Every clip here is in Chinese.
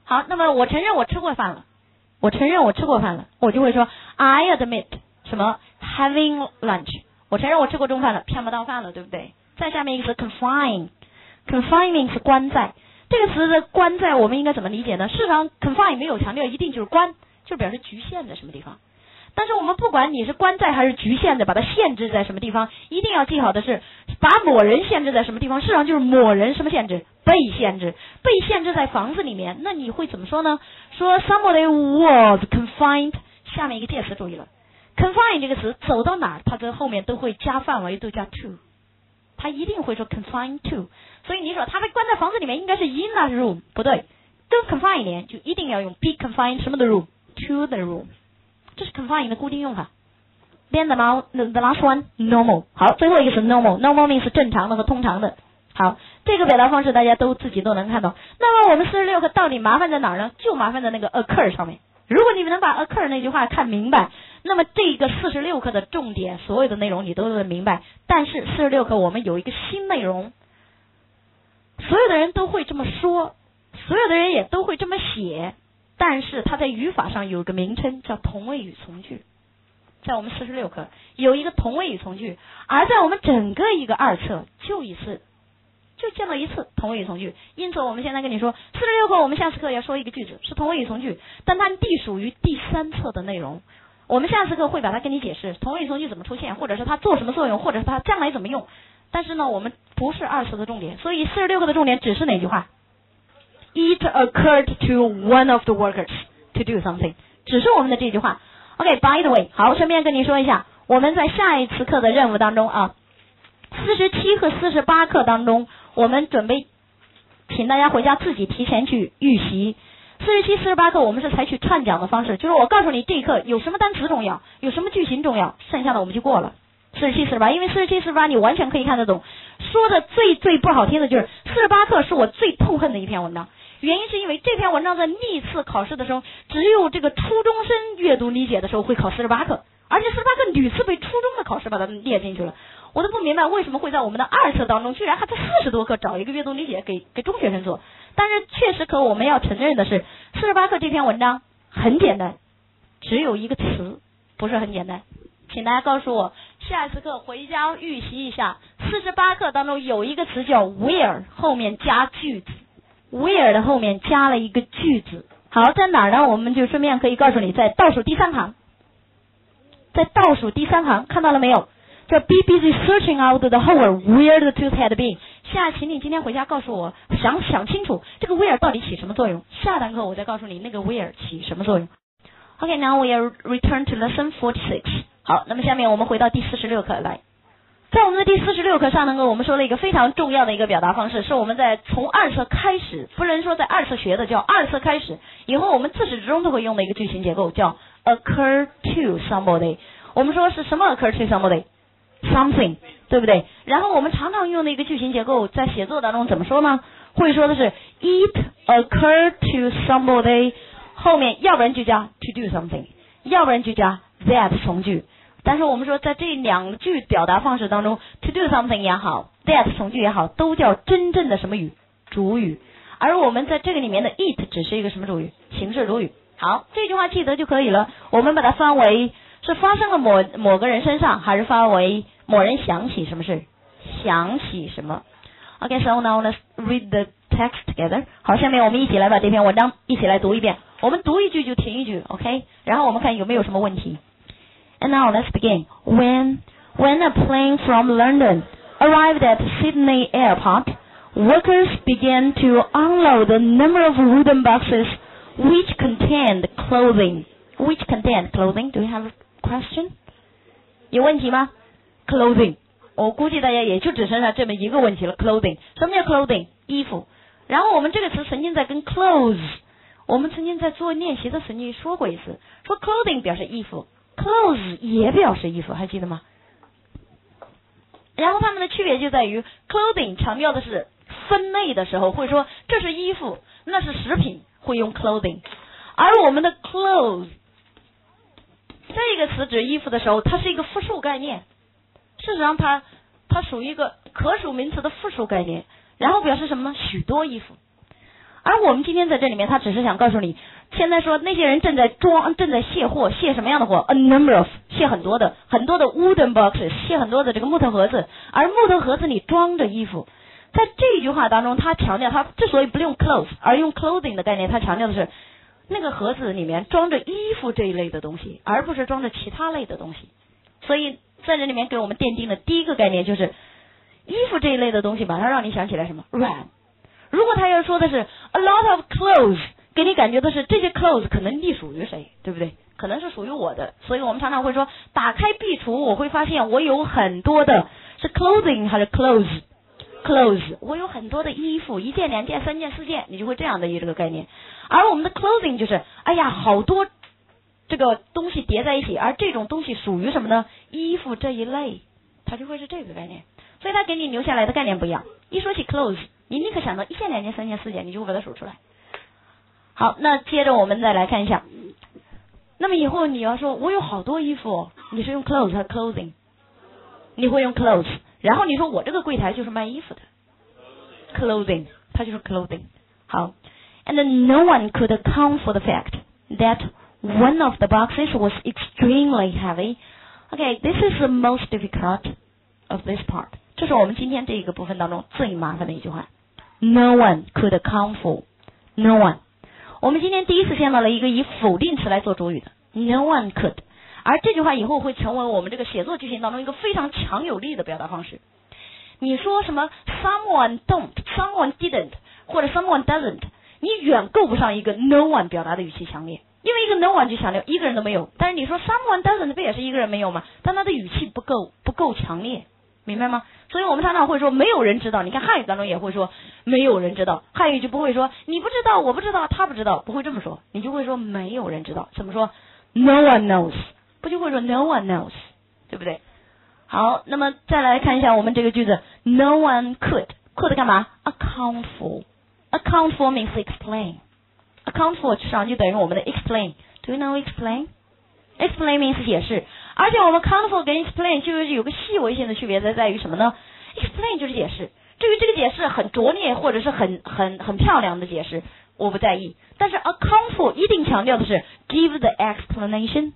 好，那么我承认我吃过饭了，我就会说 I admit 什么 having lunch， 我承认我吃过中饭了，骗不到饭了，对不对？再下面一个词 confine means 关在，这个词的关在我们应该怎么理解呢？事实上 confine 没有强调一定就是关，就表示局限在什么地方。但是我们不管你是关在还是局限的，把它限制在什么地方，一定要记好的是，把某人限制在什么地方，事实上就是某人什么限制？被限制在房子里面。那你会怎么说呢？说 somebody was confined， 下面一个介词注意了 ，confine 这个词走到哪儿，它在后面都会加范围，都加 to， 它一定会说 confined to。所以你说他被关在房子里面，应该是 in a room， 不对，跟 confine 一连，就一定要用 be confined 什么的 room to the room。这是 confine 的固定用法。Then the last one normal， 好，最后一个是 normal means 正常的和通常的。好，这个表达方式大家自己都能看懂。那么我们46课到底麻烦在哪儿呢？就麻烦在那个 occur 上面。如果你们能把 occur 那句话看明白，那么这个46课的重点所有的内容你都能明白。但是46课我们有一个新内容，所有的人都会这么说，所有的人也都会这么写，但是它在语法上有个名称叫同位语从句。在我们46课有一个同位语从句，而在我们整个一个二册就见到一次同位语从句。因此我们现在跟你说46课我们下次课要说一个句子是同位语从句，但它隶属于第3册的内容。我们下次课会把它跟你解释同位语从句怎么出现，或者是它做什么作用，或者是它将来怎么用。但是呢，我们不是2册的重点，所以46课的重点只是哪句话？ It occurred to one of the workers to do something， 只是我们的这句话。OK，by the way， 好，顺便跟你说一下，我们在下一次课的任务当中啊，47和48课当中，我们准备请大家回家自己提前去预习。47、48课我们是采取串讲的方式，就是我告诉你这一课有什么单词重要，有什么句型重要，剩下的我们就过了。47、48，因为47、48你完全可以看得懂。说的最不好听的就是48课是我最痛恨的一篇文章。原因是因为这篇文章在历次考试的时候，只有这个初中生阅读理解的时候会考48课，而且48课屡次被初中的考试把它列进去了。我都不明白为什么会在我们的2册当中，居然还在40多课找一个阅读理解给中学生做。但是确实我们要承认的是，48课这篇文章很简单，只有一个词，不是很简单。请大家告诉我，下一次课回家预习一下，48课当中有一个词叫 where， 后面加句子。where 的后面加了一个句子。好，在哪儿呢？我们就顺便可以告诉你，在倒数第3行，看到了没有？叫 be busy searching out the hole where the tooth had been。请你今天回家告诉我，想清楚这个 where 到底起什么作用。下堂课我再告诉你那个 where 起什么作用。Okay, now we are return to lesson 46。好，那么下面我们回到第46课来。在我们的第46课上我们说了一个非常重要的一个表达方式，是我们从2册开始，不能说在2册学的，叫2册开始，以后我们自始至终都会用的一个句型结构，叫 occur to somebody。我们说是什么 occur to somebody？ something， 对不对？然后我们常常用的一个句型结构，在写作当中怎么说呢？会说的是 it occurred to somebody， 后面要不然就加 to do something， 要不然就加 that 从句。但是我们说在这2句表达方式当中 to do something 也好 that 从句也好，都叫真正的什么语？主语。而我们在这个里面的 it 只是一个什么主语？形式主语。好，这句话记得就可以了。我们把它翻为是发生了某个人身上，还是翻为某人想起什么事？想起什么？ Okay, so now let's read the text together。 好，下面我们一起来把这篇文章一起来读一遍，我们读一句就停一句 OK， 然后我们看有没有什么问题。And now let's begin. When a plane from London arrived at Sydney Airport, workers began to unload a number of wooden boxes which contained clothing. Do you have a question? 有问题吗？ Clothing. 我估计大家也就只剩下这么一个问题了。Clothing. 什么叫 clothing？ 衣服。然后我们这个词曾经在跟 clothes， 我们曾经在做练习的时候说过一次，说 clothing 表示衣服。Clothes 也表示衣服，还记得吗？然后它们的区别就在于 clothing 强调的是分类的时候会说这是衣服，那是食品，会用 clothing。而我们的 clothes 这个词指衣服的时候，它是一个复数概念。事实上它属于一个可数名词的复数概念，然后表示什么呢？许多衣服。 而我们今天在这里面，他只是想告诉你，现在说那些人正在卸货，卸什么样的货 ？A number of， 卸很多的 wooden boxes， 卸很多的这个木头盒子，而木头盒子里装着衣服。在这句话当中，他强调，他之所以不用 clothes， 而用 clothing 的概念，他强调的是那个盒子里面装着衣服这一类的东西，而不是装着其他类的东西。所以在这里面给我们奠定的第一个概念就是，衣服这一类的东西马上让你想起来什么 ？run。如果他要说的是 a lot of clothes， 给你感觉的是这些 clothes 可能隶属于谁，对不对？可能是属于我的，所以我们常常会说，打开壁橱，我会发现我有很多的是 clothing 还是 clothes， 我有很多的衣服，1件、2件、3件、4件，你就会这样的一个概念。而我们的 clothing 就是，哎呀，好多这个东西叠在一起，而这种东西属于什么呢？衣服这一类，它就会是这个概念。所以它给你留下来的概念不一样。一说起 clothes， 你立刻想到1件、2件、3件、4件，你就会把它数出来。好，那接着我们再来看一下。那么以后你要说我有好多衣服，你是用 clothes 和 clothing？ 你会用 clothes， 然后你说我这个柜台就是卖衣服的 clothing， 它就是 clothing。好 ，and no one could account for the fact that one of the boxes was extremely heavy. Okay, this is the most difficult of this part. 这是我们今天这一个部分当中最麻烦的一句话。No one could account for. No one. 我们今天第一次见到了一个以否定词来做主语的 No one could， 而这句话以后会成为我们这个写作句型当中一个非常强有力的表达方式。你说什么 someone don't, someone didn't 或者 someone doesn't， 你远够不上一个 no one 表达的语气强烈，因为一个 no one 就强烈一个人都没有，但是你说 someone doesn't 不也是一个人没有吗？但它的语气不够强烈，明白吗？所以我们常常会说没有人知道，你看汉语当中也会说没有人知道，汉语就不会说你不知道我不知道他不知道，不会这么说，你就会说没有人知道。怎么说 no one knows， 不就会说 no one knows， 对不对？好，那么再来看一下我们这个句子 no one could 干嘛 account for means explain， account for 实际上就等于我们的 explain。 Do you know explain means 解释，而且我们 account for 跟 explain 就是有个细微性的区别在于什么呢？ explain 就是解释，至于这个解释很拙劣或者是很漂亮的解释我不在意，但是 account for 一定强调的是 give the explanation，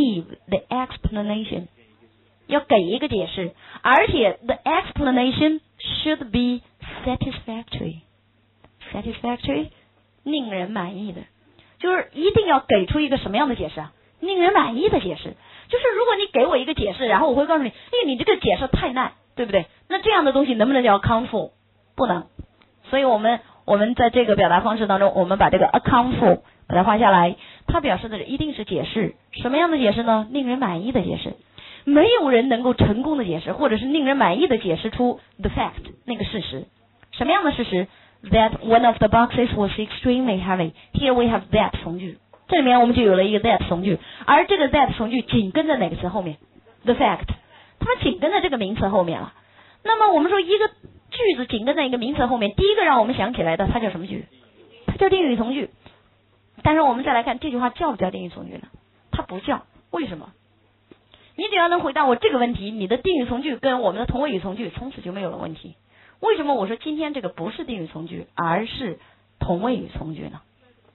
要给一个解释，而且 the explanation should be satisfactory 令人满意的，就是一定要给出一个什么样的解释啊？令人满意的解释。就是如果你给我一个解释，然后我会告诉你，你这个解释太烂，对不对？那这样的东西能不能叫 account for？ 不能。所以我们在这个表达方式当中，我们把这个 account for 把它画下来，它表示的一定是解释。什么样的解释呢？令人满意的解释。没有人能够成功的解释，或者是令人满意的解释出 the fact 那个事实。什么样的事实？ That one of the boxes was extremely heavy. Here we have that 从句。这里面我们就有了一个 that 从句，而这个 that 从句紧跟在哪个词后面 ？the fact， 它们紧跟在这个名词后面了。那么我们说一个句子紧跟在一个名词后面，第一个让我们想起来的，它叫什么句？它叫定语从句。但是我们再来看这句话叫不叫定语从句呢？它不叫，为什么？你只要能回答我这个问题，你的定语从句跟我们的同位语从句从此就没有了问题。为什么我说今天这个不是定语从句，而是同位语从句呢？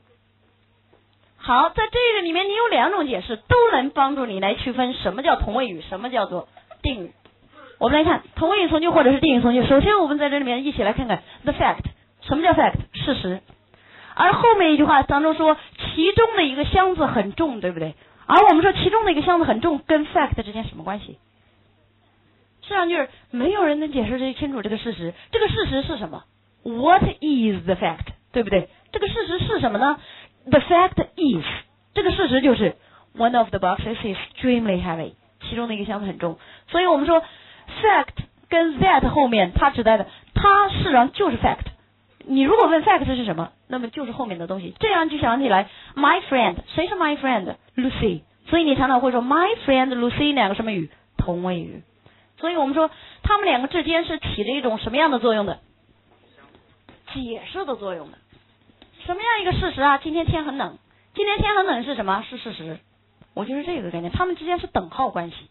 好，在这个里面你有2种解释，都能帮助你来区分什么叫同位语，什么叫做定语。我们来看同位语从句或者是定语从句。首先我们在这里面一起来看看 the fact， 什么叫 fact？ 事实。而后面一句话当中说其中的一个箱子很重，对不对？而我们说其中的一个箱子很重跟 fact 之间什么关系？实际上就是没有人能解释清楚这个事实。这个事实是什么？ What is the fact？ 对不对？这个事实是什么呢？ The fact is， 这个事实就是 one of the boxes is extremely heavy， 其中的一个箱子很重。所以我们说 fact 跟 that 后面它指代的，它事实上就是 fact。你如果问 fact 是什么，那么就是后面的东西。这样就想起来 my friend， 谁是 my friend？ Lucy。所以你常常会说 my friend Lucy 两个什么语？同位语。所以我们说他们两个之间是起着一种什么样的作用的？解释的作用的。什么样一个事实啊？今天天很冷。今天天很冷是什么？是事实。我就是这个概念，他们之间是等号关系。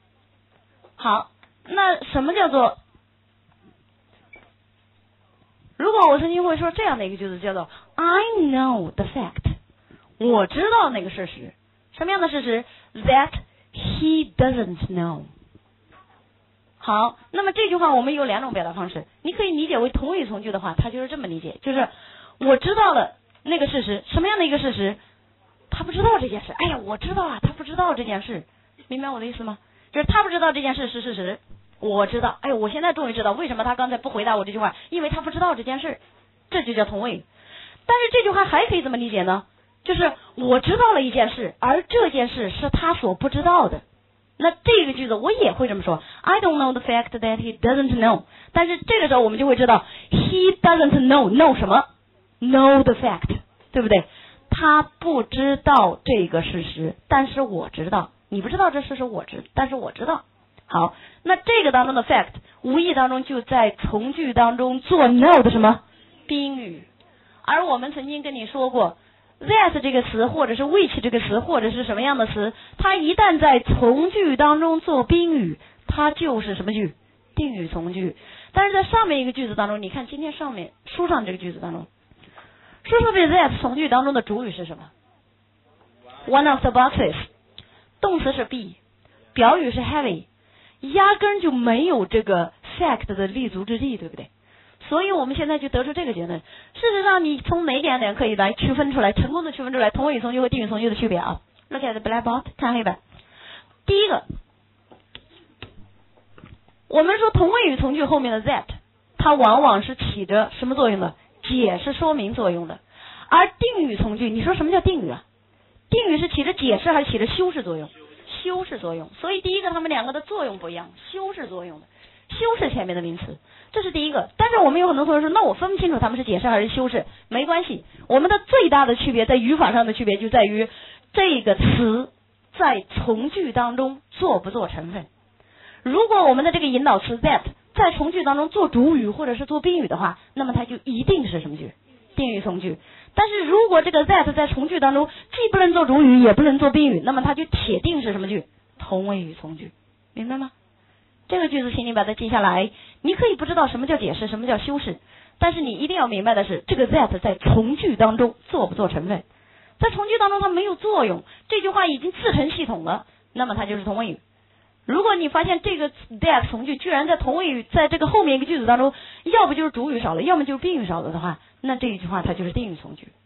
好，那什么叫做如果我曾经会说这样的一个句子，叫做 I know the fact， 我知道那个事实，什么样的事实 ？That he doesn't know。好，那么这句话我们有两种表达方式，你可以理解为同位语从句的话，它就是这么理解，就是我知道了那个事实，什么样的一个事实？他不知道这件事。哎呀，我知道啊，他不知道这件事，明白我的意思吗？就是他不知道这件事是事实。我知道，哎，我现在终于知道为什么他刚才不回答我这句话，因为他不知道这件事，这就叫同位语。但是这句话还可以怎么理解呢？就是我知道了一件事，而这件事是他所不知道的。那这个句子我也会这么说 ，I don't know the fact that he doesn't know。但是这个时候我们就会知道 ，he doesn't know 什么 ？know the fact， 对不对？他不知道这个事实，但是我知道。你不知道这事实，我知，但是我知道。好，那这个当中的 fact 无意当中就在从句当中做 know 的什么宾语，而我们曾经跟你说过 that 这个词或者是 which 这个词或者是什么样的词，它一旦在从句当中做宾语，它就是什么句？定语从句。但是在上面一个句子当中，你看今天上面书上这个句子当中，书上这 that 从句当中的主语是什么 ？One of the boxes， 动词是 be， 表语是 heavy。压根就没有这个 fact 的立足之地，对不对？所以我们现在就得出这个结论。事实上，你从哪点可以来区分出来，成功的区分出来同位语从句和定语从句的区别啊 ？Look at the blackboard， 看黑板。第一个，我们说同位语从句后面的 that， 它往往是起着什么作用的？解释说明作用的。而定语从句，你说什么叫定语啊？定语是起着解释还是起着修饰作用？修饰作用，所以第一个他们两个的作用不一样，修饰作用的，修饰前面的名词，这是第一个。但是我们有很多同学说，那我分不清楚他们是解释还是修饰，没关系，我们的最大的区别在语法上的区别就在于这个词在从句当中做不做成分。如果我们的这个引导词 that 在从句当中做主语或者是做宾语的话，那么它就一定是什么句？定语从句。但是如果这个 that 在从句当中既不能做主语也不能做宾语，那么它就铁定是什么句？同位语从句，明白吗？这个句子请你把它记下来。你可以不知道什么叫解释，什么叫修饰，但是你一定要明白的是，这个 that 在从句当中做不做成分？在从句当中它没有作用，这句话已经自成系统了，那么它就是同位语。如果你发现这个 that 从句居然在同位语在这个后面一个句子当中，要不就是主语少了，要么就是宾语少了的话，那这一句话它就是定语从句。